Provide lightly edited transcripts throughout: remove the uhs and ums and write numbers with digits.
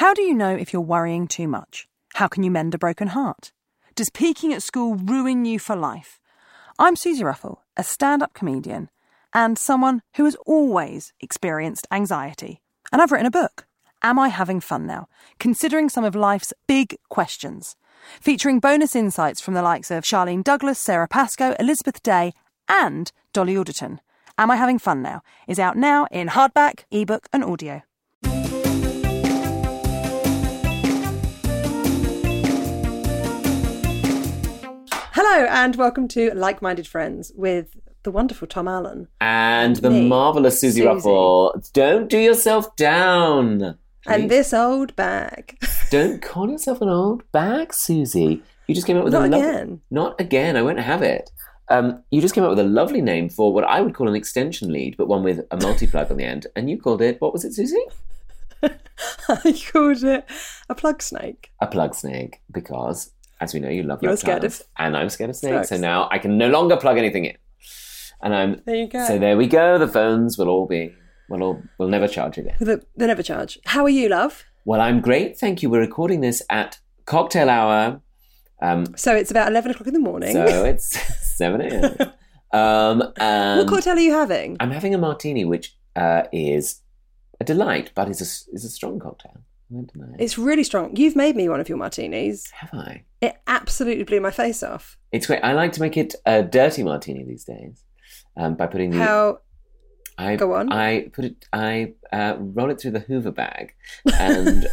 How do you know if you're worrying too much? How can you mend a broken heart? Does peaking at school ruin you for life? I'm Susie Ruffle, a stand-up comedian and someone who has always experienced anxiety. And I've written a book, Am I Having Fun Now? Considering some of life's big questions. Featuring bonus insights from the likes of Charlene Douglas, Sarah Pascoe, Elizabeth Day and Dolly Alderton. Am I Having Fun Now? Is out now in hardback, ebook and audio. Hello and welcome to Like-Minded Friends with the wonderful Tom Allen. And the marvellous Susie Ruffle. Don't do yourself down. Please. And this old bag. Don't call yourself an old bag, Susie. You just came up with Not again. Not again, I won't have it. You just came up with a lovely name for what I would call an extension lead, but one with a multi-plug on the end. And you called it, what was it, Susie? I called it a plug snake. A plug snake, because, as we know, you love You're reptiles, scared of and I'm scared of snakes, plugs. so now I can no longer plug anything in. And there you go. So there we go. The phones will all be, we'll never charge again. They never charge. How are you, love? Well, I'm great, thank you. We're recording this at cocktail hour. So it's about 11 o'clock in the morning. So it's 7 a.m. What cocktail are you having? I'm having a martini, which is a delight, but is a strong cocktail. I won't deny it. It's really strong. You've made me one of your martinis. Have I? It absolutely blew my face off. It's great. I like to make it a dirty martini these days by putting the... How... Go on. I roll it through the Hoover bag, and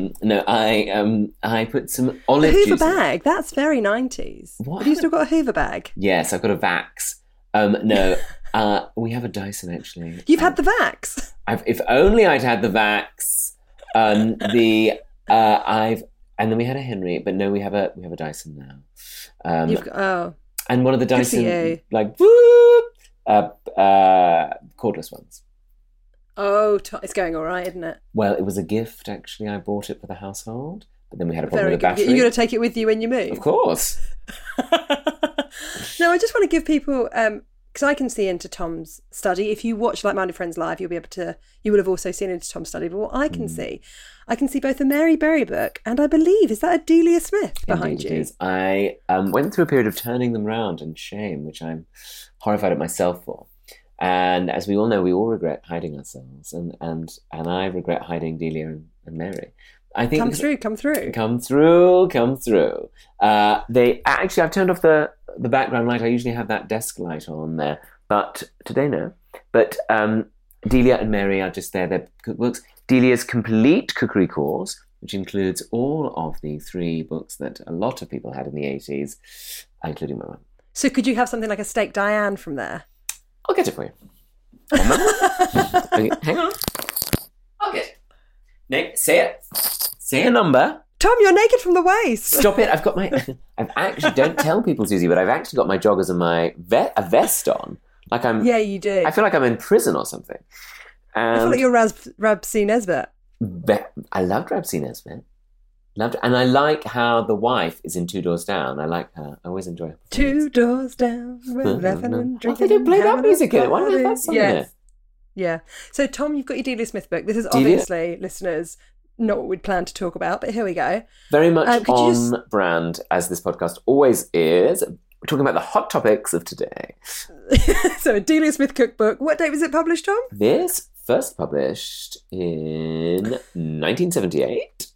I put some olive juice. Hoover bag? That's very 90s. What? Have you still got a Hoover bag? Yes, I've got a Vax. We have a Dyson actually. You've had the Vax. If only I'd had the Vax. And then we had a Henry, but no, we have a Dyson now. And one of the Dyson like whoop, cordless ones. Oh, it's going all right, isn't it? Well, it was a gift actually. I bought it for the household, but then we had a problem with the battery. You're going to take it with you when you move? Of course. No, I just want to give people, because I can see into Tom's study. If you watch Like-Minded Friends live, you will have also seen into Tom's study. But what I can see both a Mary Berry book and I believe, is that a Delia Smith behind Indeed you? It is. I went through a period of turning them round in shame, which I'm horrified at myself for. And as we all know, we all regret hiding ourselves. And I regret hiding Delia and Mary. I think Come through. I've turned off the background light. I usually have that desk light on there, but today no. But Delia and Mary are just there. They're cookbooks. Delia's complete cookery course, which includes all of the 3 books that a lot of people had in the 80s, including my mum. So could you have something like a steak Diane from there? I'll get it for you. Okay, hang on. I'll get it. Say it. Say a number. Tom, you're naked from the waist. Stop it. I've actually, don't tell people, Susie, but I've actually got my joggers and a vest on. Like Yeah, you do. I feel like I'm in prison or something. I feel like you're Rabsy Nesbitt. I loved Rabsy Nesbitt. And I like how the wife is in Two Doors Down. I like her. I always enjoy her. 2 doors down, we're laughing and drinking. They didn't play that music in it. Why did that song in it? Yeah. So, Tom, you've got your Delia Smith book. This is obviously, listeners, not what we'd planned to talk about, but here we go. Very much on brand, as this podcast always is. We're talking about the hot topics of today. So, a Delia Smith cookbook. What date was it published, Tom? This first published in 1978.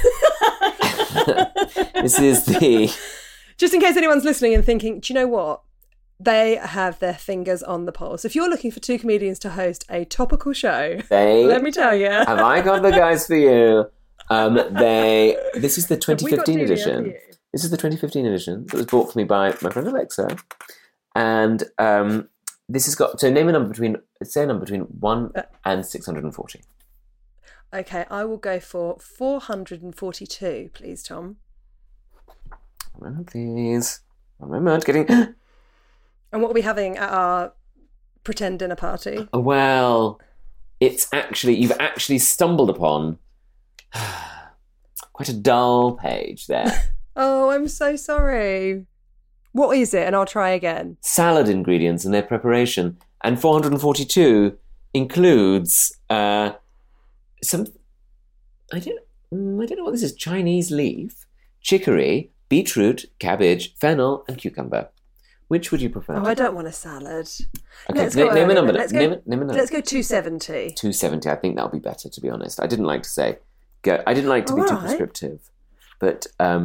This is the... Just in case anyone's listening and thinking, do you know what? They have their fingers on the pulse. If you're looking for 2 comedians to host a topical show, let me tell you. Have I got the guys for you? This is the 2015 edition. This is the 2015 edition that was bought for me by my friend Alexa. And this has got... So name a number between 1 and 640. Okay, I will go for 442, please, Tom. One moment, please. One moment, getting... And what are we having at our pretend dinner party? Well, you've actually stumbled upon quite a dull page there. Oh, I'm so sorry. What is it? And I'll try again. Salad ingredients and their preparation. And 442 includes some... I don't know what this is. Chinese leaf, chicory, beetroot, cabbage, fennel, and cucumber. Which would you prefer? Oh, I don't want a salad. Okay, Let's go name a earlier. number. Let's Name a number. go 270. 270. I think that'll be better, to be honest. I didn't like to say go. I didn't like to be too Alright. prescriptive, but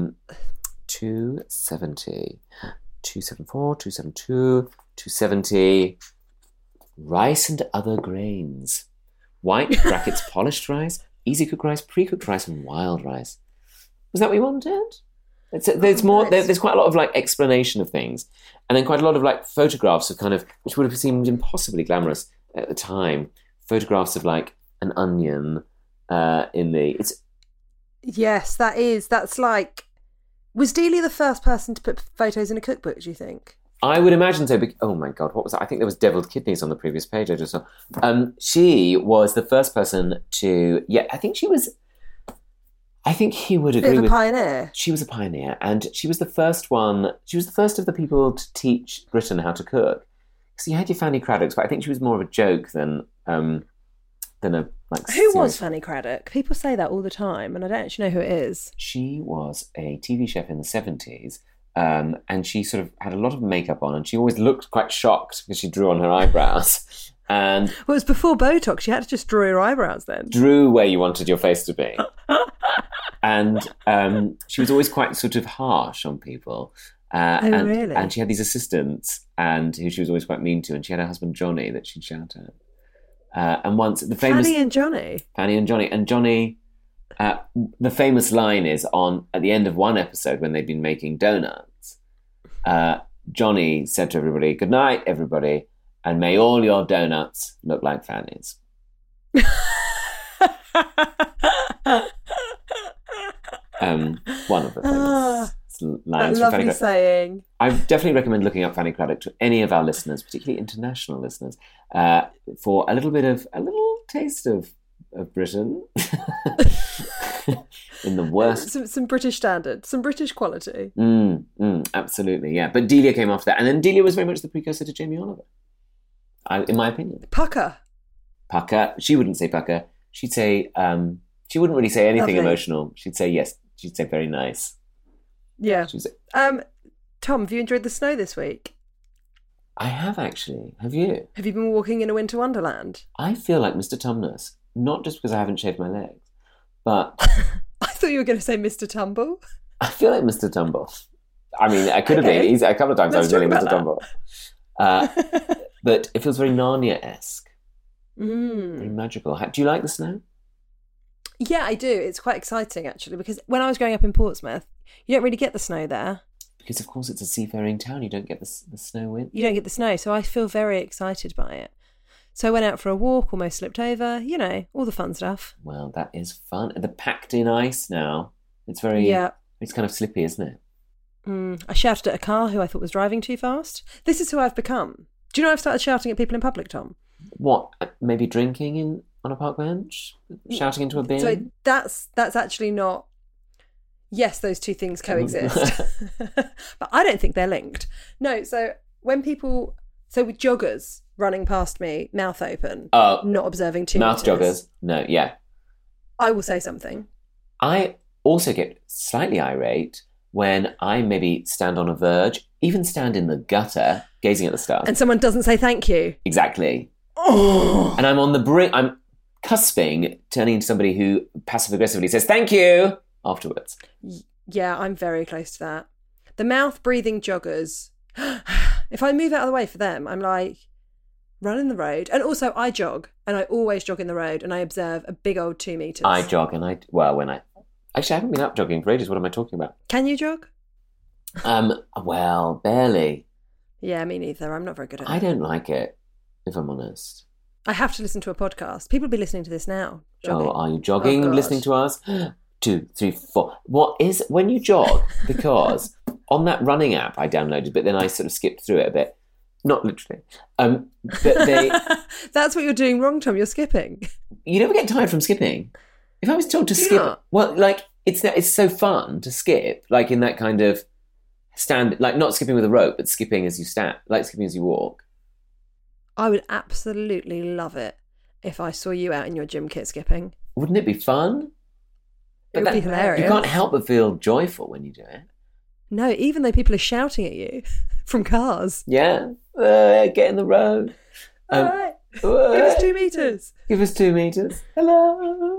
270, 274, 272, 270. Rice and other grains. White brackets polished rice, easy cooked rice, pre-cooked rice, and wild rice. Was that what you wanted? There's more. Nice. There's quite a lot of like explanation of things, and then quite a lot of like photographs of kind of which would have seemed impossibly glamorous at the time. Photographs of like an onion in the. It's Yes, that's like... Was Delia the first person to put photos in a cookbook, do you think? I would imagine so. Oh my God, what was that? I think there was deviled kidneys on the previous page I just saw. She was the first person to. Yeah, I think she was. I think he would Bit agree of a with. pioneer. She was a pioneer, and she was the first one. She was the first of the people to teach Britain how to cook. So you had your Fanny Craddocks, but I think she was more of a joke than a like. Who was serious- Fanny Craddock? People say that all the time, and I don't actually know who it is. She was a TV chef in the 70s, and she sort of had a lot of makeup on, and she always looked quite shocked because she drew on her eyebrows and Well, it was before Botox. You had to just draw your eyebrows then. drew where you wanted your face to be. And she was always quite sort of harsh on people. And, really? And she had these assistants, and who she was always quite mean to, and she had her husband Johnny that she'd shout at. And once the famous Fanny and Johnny. Fanny and Johnny. The famous line is at the end of one episode when they'd been making donuts. Johnny said to everybody, "Good night, everybody, and may all your donuts look like Fanny's." One of the famous lines from Fanny Lovely Cradock. saying. I definitely recommend looking up Fanny Cradock to any of our listeners, particularly international listeners, for a little taste of Britain in the worst. Some British standard, some British quality. Absolutely, yeah. But Delia came after that, and then Delia was very much the precursor to Jamie Oliver, in my opinion. Pucker. She wouldn't say pucker. She'd say she wouldn't really say anything Lovely. emotional. She'd say yes. She'd say very nice. Yeah. She'd say, Tom, have you enjoyed the snow this week? I have actually. Have you? Have you been walking in a winter wonderland? I feel like Mr. Tumnus, not just because I haven't shaved my legs, but I thought you were going to say Mr. Tumble. I feel like Mr. Tumble. I mean, I could have Okay. been. A couple of times Let's I was talk feeling Mr. Tumble. But it feels very Narnia-esque, very magical. Do you like the snow? Yeah, I do. It's quite exciting, actually, because when I was growing up in Portsmouth, you don't really get the snow there. Because, of course, it's a seafaring town. You don't get the snow wind. You don't get the snow, so I feel very excited by it. So I went out for a walk, almost slipped over, all the fun stuff. Well, that is fun. The packed-in ice now. It's very... Yeah. It's kind of slippy, isn't it? I shouted at a car who I thought was driving too fast. This is who I've become. Do you know I've started shouting at people in public, Tom? What? Maybe drinking on a park bench? Shouting into a bin? So that's actually not... Yes, those two things coexist. But I don't think they're linked. No, so when people... So with joggers running past me, mouth open, not observing 2 Mouth meters, joggers? No, yeah. I will say something. I also get slightly irate when I maybe stand on a verge, even stand in the gutter, gazing at the stars. And someone doesn't say thank you. Exactly. Oh. And I'm on the brink, I'm cusping, turning to somebody who passive-aggressively says, "Thank you," afterwards. Yeah, I'm very close to that. The mouth-breathing joggers, if I move out of the way for them, I'm like, run in the road. And also, I jog, and I always jog in the road, and I observe a big old 2 meters. I jog, and actually, I haven't been up jogging for ages. What am I talking about? Can you jog? Well, barely. Yeah, me neither. I'm not very good at it. I don't like it, if I'm honest. I have to listen to a podcast. People will be listening to this now. Jogging. Oh, are you jogging, Oh, God. listening to us? 2, 3, 4. What is when you jog? Because on that running app I downloaded, but then I sort of skipped through it a bit. Not literally. But they, That's what you're doing wrong, Tom. You're skipping. you never get tired from skipping. If I was told to Do you skip, not? well, like it's so fun to skip, like in that kind of stand, like not skipping with a rope, but skipping as you stand, like skipping as you walk. I would absolutely love it if I saw you out in your gym kit skipping. Wouldn't it be fun? It would be hilarious. You can't help but feel joyful when you do it. No, even though people are shouting at you from cars. Yeah. Get in the road. All right. Give us 2 meters. Give us 2 meters. Hello.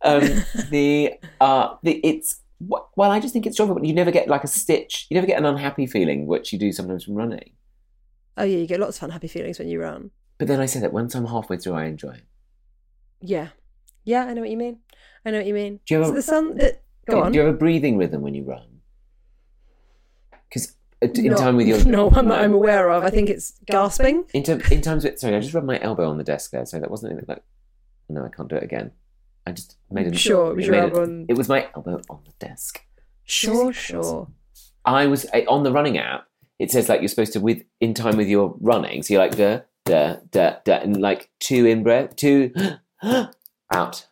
Well, I just think it's joyful, but you never get like a stitch. You never get an unhappy feeling, which you do sometimes from running. Oh yeah, you get lots of unhappy feelings when you run. But then I say that once I'm halfway through, I enjoy it. Yeah. Yeah, I know what you mean. Do you have So the sun... Go on. Do you have a breathing rhythm when you run? Because time with your... No one that I'm aware of. I think it's gasping. In times with... Sorry, I just rubbed my elbow on the desk there, so that wasn't anything like... No, I can't do it again. I just made it... Sure, it was your elbow on... It was my elbow on the desk. Sure. I was... On the running app, it says like you're supposed to, in time with your running, so you're like, da, da, da, da, and like 2 in breath, 2, out.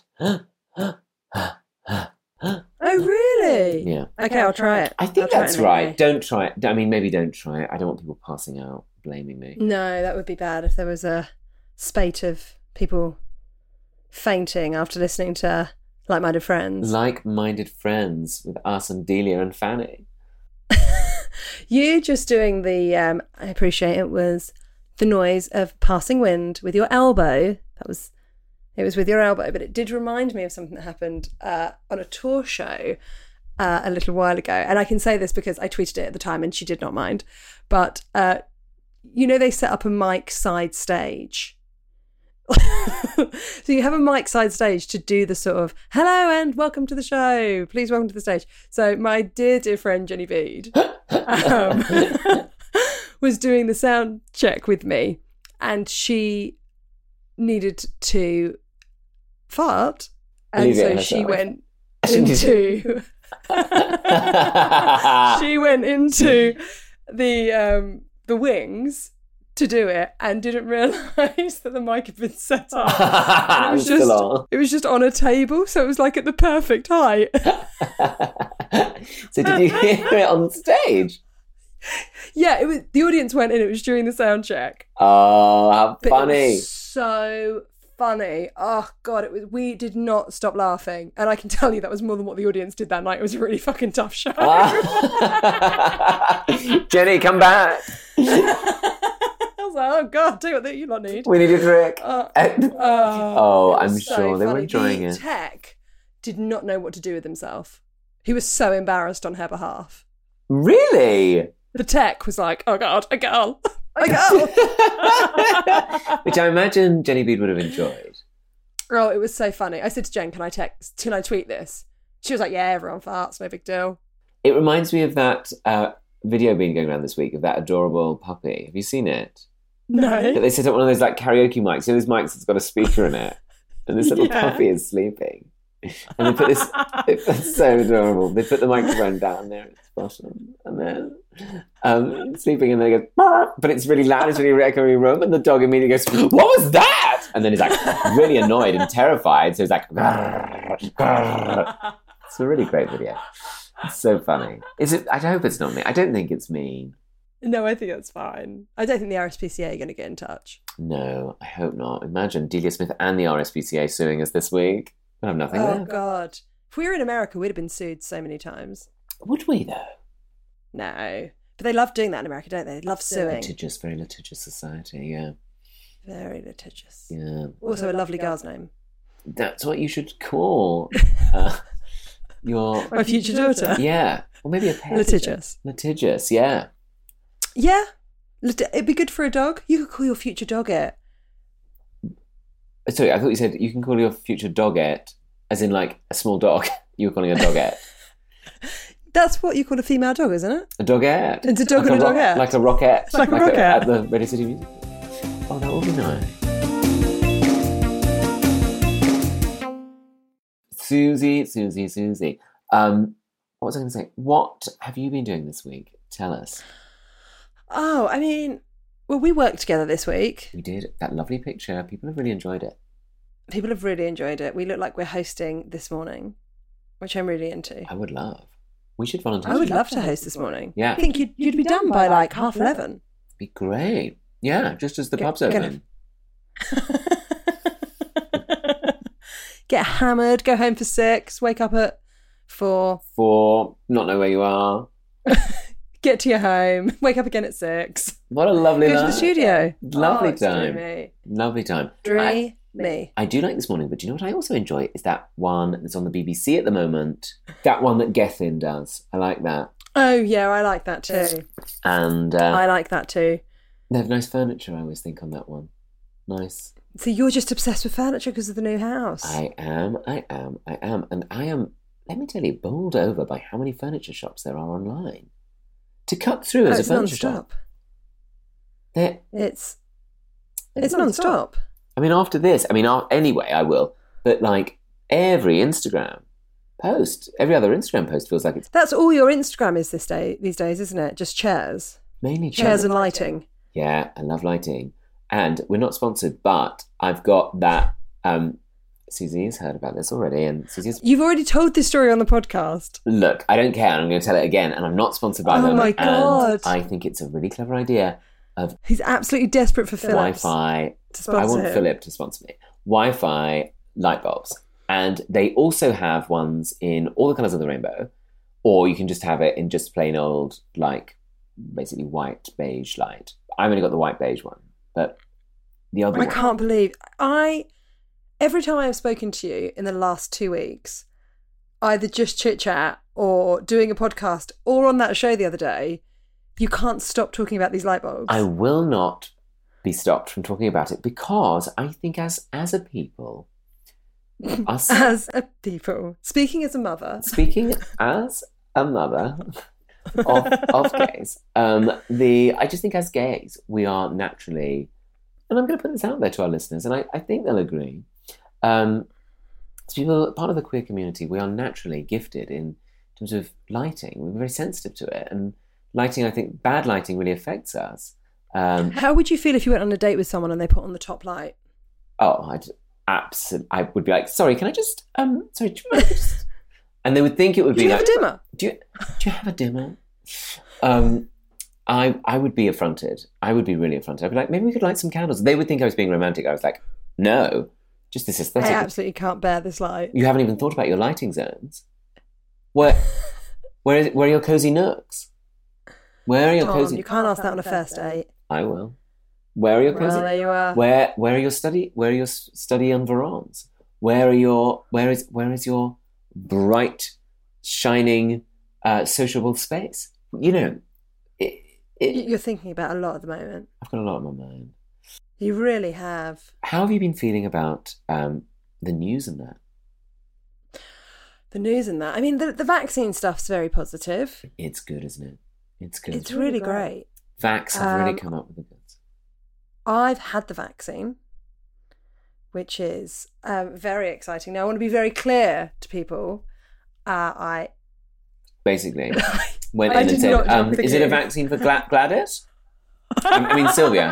Oh, really? Yeah. Okay, I'll try it. I think that's right. Don't try it. I mean, maybe don't try it. I don't want people passing out, blaming me. No, that would be bad if there was a spate of people fainting after listening to Like-Minded Friends. Like-Minded Friends with us and Delia and Fanny. You just doing the, I appreciate it, was the noise of passing wind with your elbow. It was with your elbow, but it did remind me of something that happened on a tour show a little while ago. And I can say this because I tweeted it at the time and she did not mind. But, they set up a mic side stage. So you have a mic side stage to do the sort of, hello and welcome to the show. Please welcome to the stage. So my dear friend Jenny Bede was doing the sound check with me and she needed to fart, and so she went into the wings to do it and didn't realise that the mic had been set up. And it was just on a table, so it was like at the perfect height. So did you hear it on stage? Yeah, it was. The audience went in. It was during the sound check. Oh, how funny! It was so funny. Oh God, we did not stop laughing, and I can tell you that was more than what the audience did that night. It was a really fucking tough show. Jenny, come back. I was like, oh God, do what you lot need. We need a trick. I'm so sure they were funny. enjoying it. Tech did not know what to do with himself. He was so embarrassed on her behalf. Really? The tech was like, oh God, a girl. Which I imagine Jenny Bede would have enjoyed. Oh, it was so funny. I said to Jen, can I tweet this? She was like, yeah, everyone farts, no big deal. It reminds me of that video being going around this week of that adorable puppy. Have you seen it? No. That they set up one of those like karaoke mics. So those mics that's got a speaker in it. And this little puppy is sleeping. And they put this, it's so adorable. They put the microphone down there at its bottom, and then sleeping, and then it goes, but it's really loud, it's really echoey room, and the dog immediately goes, what was that? And then he's like really annoyed and terrified, so he's like, it's a really great video. It's so funny. Is it? I hope it's not me. I don't think it's me. No, I think that's fine. I don't think the RSPCA are going to get in touch. No, I hope not. Imagine Delia Smith and the RSPCA suing us this week. We'll have nothing Oh, left. God. If we were in America, we'd have been sued so many times. Would we, though? No. But they love doing that in America, don't they? They love suing. Very litigious society, yeah. Very litigious. Yeah. Also a lovely girl's name. That's what you should call your... My future daughter. Yeah. Or maybe a pet. Litigious. Litigious, yeah. Yeah. It'd be good for a dog. You could call your future dog it. Sorry, I thought you said you can call your future dogette, as in like a small dog. You were calling a dogette. That's what you call a female dog, isn't it? A dogette. It's a dog and a dogette. Like a rockette. Like a rockette. At the Radio City Music. Oh, that would be nice. Susie. What was I going to say? What have you been doing this week? Tell us. Oh, I mean... Well, we worked together this week. We did. That lovely picture. People have really enjoyed it. People have really enjoyed it. We look like we're hosting this morning, which I'm really into. I would love. We should volunteer. I would love to host this morning. Yeah. I think you'd be done by like 11:30. Be great. Yeah, just as the pub's open. get hammered, go home for 6, wake up at 4. 4, not know where you are. Get to your home, wake up again at 6. What a lovely Go life. to the studio. Lovely it's time. dreamy. Lovely time. Dreamy. I do like This Morning, but do you know what I also enjoy? Is that one that's on the BBC at the moment. That one that Gethin does. I like that. Oh, yeah, I like that too. And I like that too. they have nice furniture, I always think, on that one. Nice. So you're just obsessed with furniture because of the new house. I am. And I am, let me tell you, bowled over by how many furniture shops there are online. To cut through as a it's furniture non-stop. shop. They're- It's non-stop. I mean, after this, anyway, I will. But like every Instagram post, every other Instagram post feels like it's That's all your Instagram is these days, isn't it? Just chairs. mainly Chairs and lighting. Yeah, I love lighting. And we're not sponsored, but I've got that. Susie has heard about this already, and Susie's. You've already told this story on the podcast. Look, I don't care. I'm going to tell it again, and I'm not sponsored by Oh them. my God. And I think it's a really clever idea of He's absolutely desperate for Philips Wi-Fi. to sponsor I want him. Philip to sponsor me. Wi-Fi light bulbs, and they also have ones in all the colours of the rainbow, or you can just have it in just plain old, like basically white beige light. I've only got the white beige one, but the other I one. can't believe every time I've spoken to you in the last 2 weeks, either just chit chat or doing a podcast or on that show the other day, you can't stop talking about these light bulbs. I will not be stopped from talking about it because I think as a people, us As a people, speaking as a mother, speaking as a mother of gays, I just think as gays we are naturally, and I'm going to put this out there to our listeners, and I think they'll agree. As people, part of the queer community, we are naturally gifted in terms of lighting. We're very sensitive to it, and lighting, I think, bad lighting really affects us. how would you feel if you went on a date with someone and they put on the top light? I would be like, sorry, can I just, sorry, do you mind just... And they would think it would Do be you like, have a dimmer? do you have a dimmer? I would be affronted. I would be really affronted. I'd be like, maybe we could light some candles. They would think I was being romantic. I was like, no, just this I aesthetic. absolutely can't bear this light. You haven't even thought about your lighting zones. Where are your cozy nooks? Where are your Tom, cozy? you can't ask that on a first date. I will. Where are your cozy? Well, there you are. Where are your study? Where are your study environs? Where is your bright, shining, sociable space? You know, You're thinking about a lot at the moment. I've got a lot on my mind. You really have. How have you been feeling about the news and that? The news and that. I mean, the vaccine stuff's very positive. It's good, isn't it? It's good. It's really great. Vax have really come up with the goods. I've had the vaccine, which is very exciting. Now, I want to be very clear to people. I Basically, went I in and did said, not jump the is it a queue. vaccine for Gladys? I mean, Sylvia.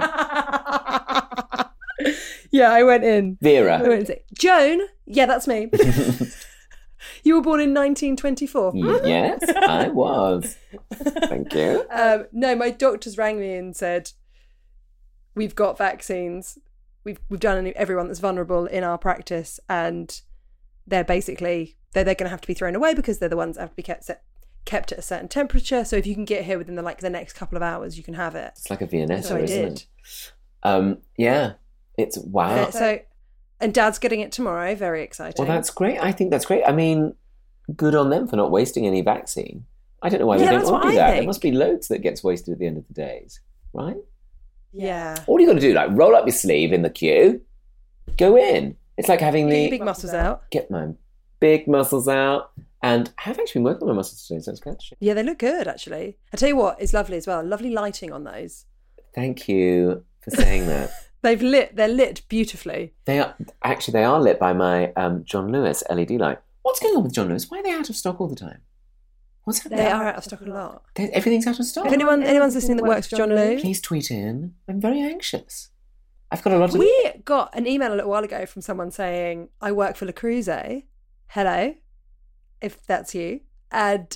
Yeah, I went in. Vera. I went and said, Joan? Yeah, that's me. You were born in 1924. Yes, I was. Thank you. No, my doctors rang me and said, we've got vaccines. We've done everyone that's vulnerable in our practice, and they're basically they're going to have to be thrown away because they're the ones that have to be kept at a certain temperature. So if you can get here within the next couple of hours, you can have it. It's like a Viennetta, So I isn't did. it? Yeah. It's wow. And Dad's getting it tomorrow. Very exciting. Well, that's great. I think that's great. I mean, good on them for not wasting any vaccine. I don't know why they don't that's all what do I that. There think. must be loads that gets wasted at the end of the days, right? Yeah. All you got to do, like, roll up your sleeve in the queue, go in. It's like having Get your big muscles out. get my big muscles out, and I've actually been working on my muscles today, so it's good. Yeah, they look good, actually. I tell you what, it's lovely as well. Lovely lighting on those. Thank you for saying that. They're lit beautifully. They are lit by my John Lewis LED light. What's going on with John Lewis? Why are they out of stock all the time? What's happening? They are out of stock a lot. Everything's out of stock. If anyone's listening that works for John Lou, Please tweet in. I'm very anxious. I've got a lot of... we got an email a little while ago from someone saying, I work for Le Creuset. Hello, if that's you. And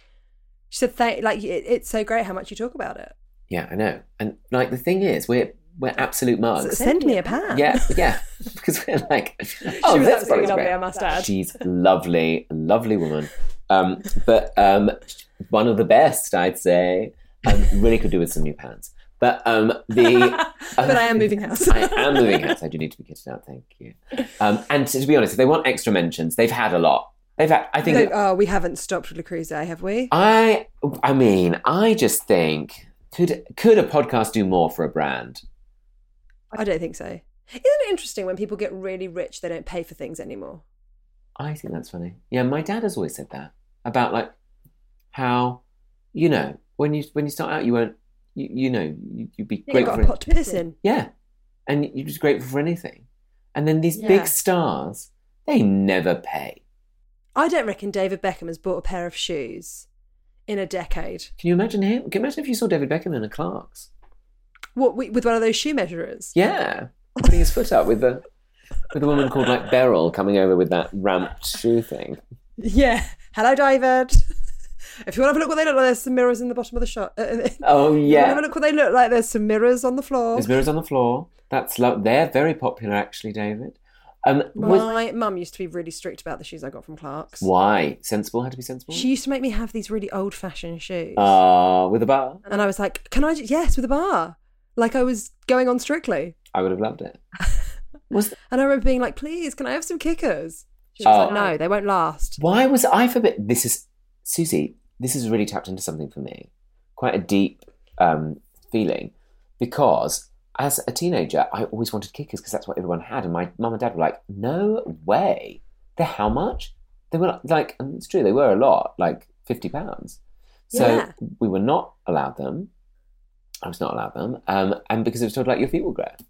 she said, it's so great how much you talk about it. Yeah, I know. And like the thing is, we're we're absolute mugs. Send me a pan. Yeah, because we're like, She was absolutely lovely, I must add. She's lovely woman. But one of the best, I'd say. Really could do with some new pants. But but I am moving house. I am moving house. I do need to be kitted out. Thank you. And to be honest, if they want extra mentions, they've had a lot. They've had. I think. We haven't stopped with Le Creuset, have we? I mean, I just think could a podcast do more for a brand? I don't think so. Isn't it interesting when people get really rich, they don't pay for things anymore? I think that's funny. Yeah, my dad has always said that about like how, you know, when you start out, you won't, you'd be grateful. You've got a pot to piss in. Yeah, and you're just grateful for anything. And then these big stars, they never pay. I don't reckon David Beckham has bought a pair of shoes in a decade. Can you imagine him? Can you imagine if you saw David Beckham in a Clarks? What, with one of those shoe measurers? Yeah, putting his foot up with a woman called like Beryl coming over with that ramped shoe thing. Yeah. Hello, David. If you want to have a look what they look like, there's some mirrors in the bottom of the shot. Oh, yeah. If you want to have a look what they look like, there's some mirrors on the floor. There's mirrors on the floor. They're very popular, actually, David. My mum used to be really strict about the shoes I got from Clarks. Why? Sensible? Had to be sensible? She used to make me have these really old-fashioned shoes. With a bar? And I was like, can I yes, with a bar. Like I was going on Strictly. I would have loved it. And I remember being like, please, can I have some kickers? She was like, no, they won't last. Why was I forbidden? Susie, this has really tapped into something for me. Quite a deep feeling. Because as a teenager, I always wanted kickers because that's what everyone had. And my mum and dad were like, no way. They're how much? They were like, and it's true, they were a lot, like £50. So we were not allowed them. I was not allowed them. And because it was told like your feet will grow.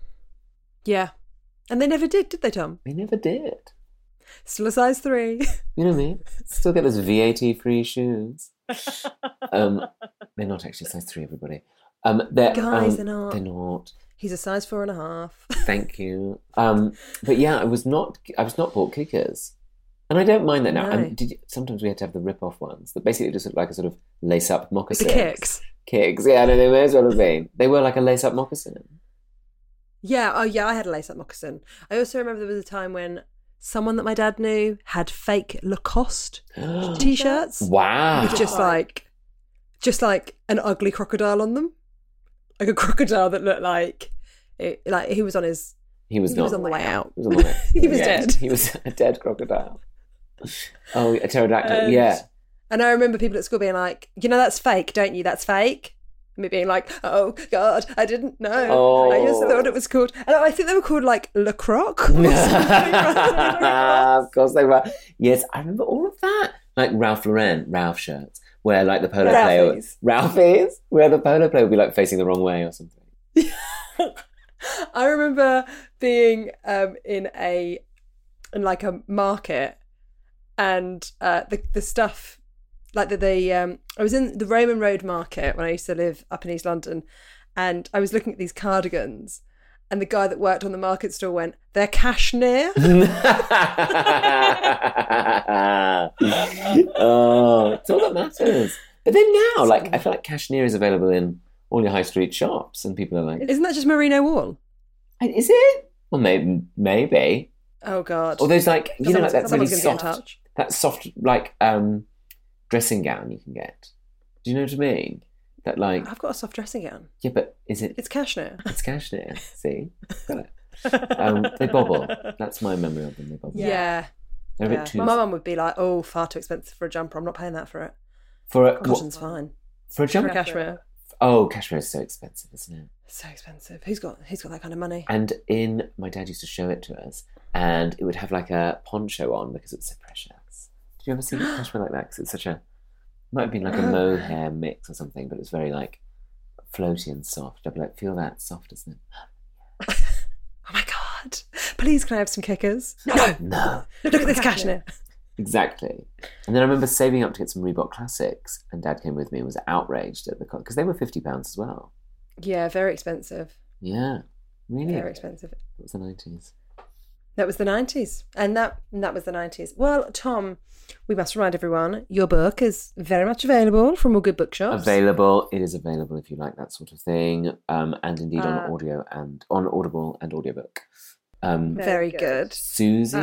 Yeah. And they never did they, Tom? They never did. Still a size 3. You know what I mean? Still get those VAT-free shoes. They're not actually size 3, everybody. Guys, they're not. They're not. He's a size 4.5. Thank you. But yeah, I was not bought kickers. And I don't mind that now. No. Sometimes we had to have the rip-off ones that basically just looked like a sort of lace-up moccasin. The kicks. Kicks, yeah, no, they may as well have been. They were like a lace-up moccasin. Yeah, I had a lace-up moccasin. I also remember there was a time when someone that my dad knew had fake Lacoste t-shirts. Wow. With just like an ugly crocodile on them. Like a crocodile that looked like he was on his... He was on the way out. He was on the way. He was dead. He was a dead crocodile. Oh, a pterodactyl, yeah. And I remember people at school being like, you know, that's fake, don't you? That's fake. And me being like, oh, God, I didn't know. Oh. I just thought it was called... And I think they were called, like, Le Croc. Of course they were. Yes, I remember all of that. Like Ralph shirts, where, like, the polo player... Ralphie's? Where the polo player would be, like, facing the wrong way or something. I remember being in a market and the stuff... Like I was in the Roman Road Market when I used to live up in East London, and I was looking at these cardigans, and the guy that worked on the market stall went, "They're cashmere." Oh, it's all that matters. But then now, like, I feel like cashmere is available in all your high street shops, and people are like, "Isn't that just merino wool?" Is it? Well, maybe. Oh God! Or there's like, you know, like that really soft, like dressing gown you can get. Do you know what I mean? That like I've got a soft dressing gown. Yeah, but is it? It's cashmere. It's cashmere. See, got it. They bobble. That's my memory of them. They bobble. Yeah. They're a bit too. My mum would be like, "Oh, far too expensive for a jumper. I'm not paying that for it." Cotton's fine. For a jumper? For cashmere. Oh, cashmere is so expensive, isn't it? So expensive. Who's got that kind of money? And my dad used to show it to us, and it would have like a poncho on because it was so precious. Did you ever see cashmere like that? Because it's such a... Might have been like a mohair mix or something, but it's very like floaty and soft. I'd be like, feel that soft, isn't it? Oh my God. Please, can I have some kickers? No. Look at this cashmere. Exactly. And then I remember saving up to get some Reebok Classics, and Dad came with me and was outraged at the cost, because they were £50 as well. Yeah, very expensive. Yeah. Really? Very expensive. It was the 90s. That was the 90s. And that was the 90s. Well, Tom, we must remind everyone, your book is very much available from all good bookshops. It is available if you like that sort of thing, and indeed on audio and on Audible and audiobook. Very good. Susie?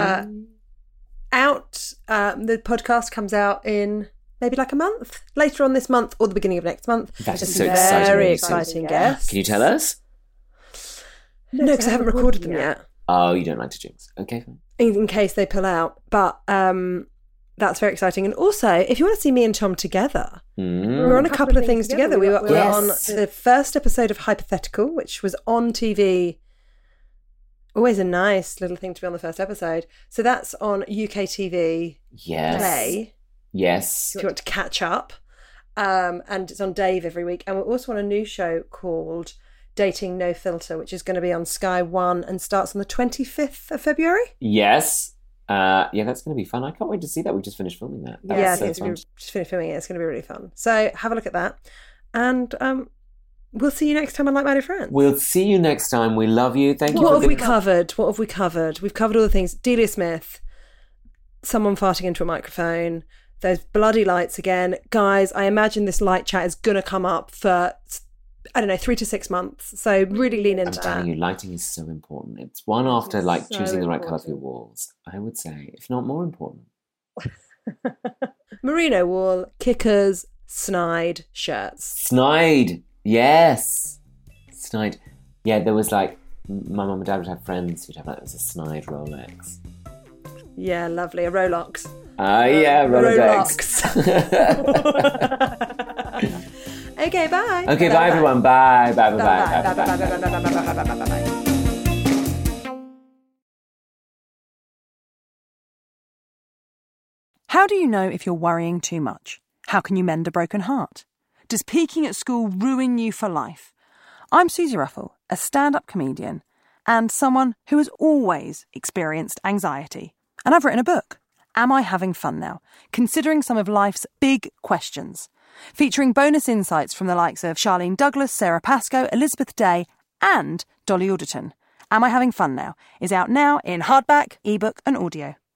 The podcast comes out in maybe like a month, later on this month or the beginning of next month. That is Just so a exciting. Very exciting guest. Can you tell us? No, because I haven't recorded them yet. Oh, you don't like to jinx. Okay, fine. In case they pull out. But that's very exciting. And also, if you want to see me and Tom together, we're on a couple of things together. We were on the first episode of Hypothetical, which was on TV. Always a nice little thing to be on the first episode. So that's on UK TV Play. Yes. If you want to catch up. And it's on Dave every week. And we're also on a new show called Dating No Filter, which is going to be on Sky One and starts on the 25th of February. Yes. That's going to be fun. I can't wait to see that. We just finished filming that. Just finished filming it. It's going to be really fun. So have a look at that. And we'll see you next time on Like Minded Friends. We'll see you next time. We love you. Thank you. What have we covered? We've covered all the things. Delia Smith, someone farting into a microphone, those bloody lights again. Guys, I imagine this light chat is going to come up for, 3 to 6 months. So really lean into that. I'm telling you, lighting is so important. It's one after choosing the right colour for your walls, I would say, if not more important. Merino wool, kickers, snide shirts. Snide, yes. Snide. Yeah, there was my mum and dad would have friends who'd have it was a snide Rolex. Yeah, lovely. A Rolex. Rolodex. Okay, bye. Okay, bye everyone. Bye. Bye. How do you know if you're worrying too much? How can you mend a broken heart? Does peaking at school ruin you for life? I'm Susie Ruffle, a stand-up comedian and someone who has always experienced anxiety. And I've written a book, Am I Having Fun Now? Considering some of life's big questions. Featuring bonus insights from the likes of Charlene Douglas, Sarah Pascoe, Elizabeth Day and Dolly Alderton. Am I Having Fun Now? Is out now in hardback, ebook and audio.